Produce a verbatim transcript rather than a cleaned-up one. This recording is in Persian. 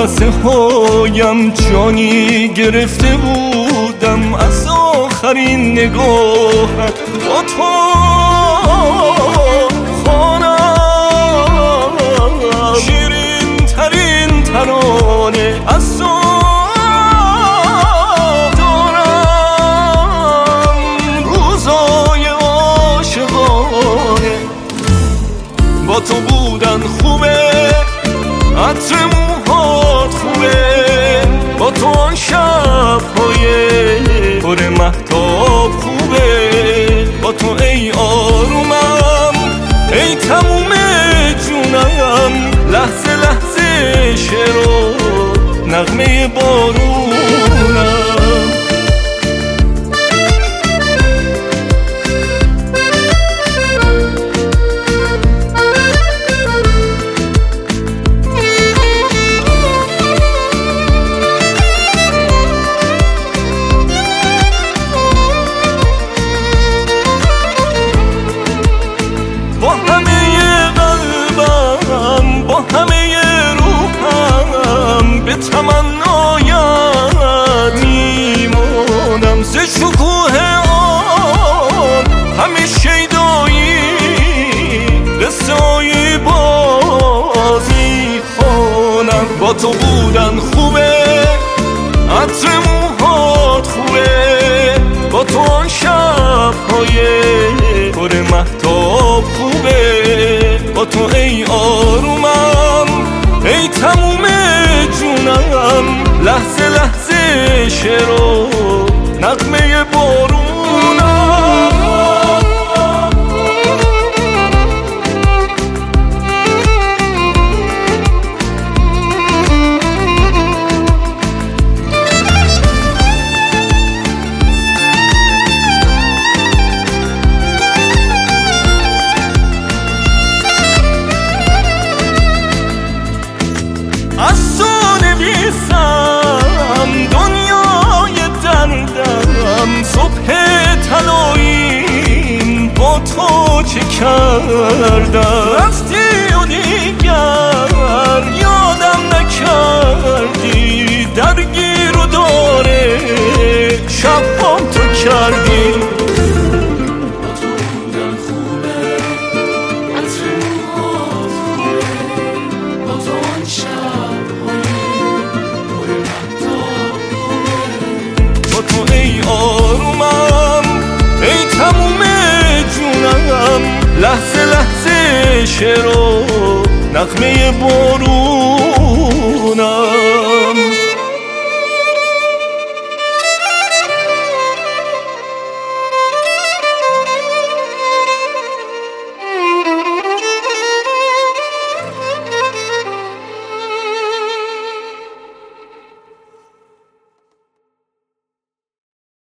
لحظه هایم جانی گرفته بودم از آخرین نگاهت با تو خوانم شیرین ترین ترانه از تو دارم روزای عاشقانه با تو بودن خوبه عطر موهات خوبه با تو آن شب‌های پر مهتاب خوبه با تو ای آرومم ای تموم جونم لحظه لحظه شعر و نغمه بارونم به تمنایت میمانم ز شکوه آن همه شیدایی قصه‌ای بازی خوانم با تو بودن خوبه عطر موهات خوبه با تو آن شب‌های پر مهتاب خوبه با تو ای آرومم ای تموم جونم لحظه لحظه شعر و نغمه بارونم از تو نویسم دنیای دردم صبح طلاییم با تو چه کردم رفتی و دیگر یادم نکردی درگیر و داره شبام تو کردی تو ای آرومم ای تموم جونم لحظه لحظه شعر و نغمه بارونم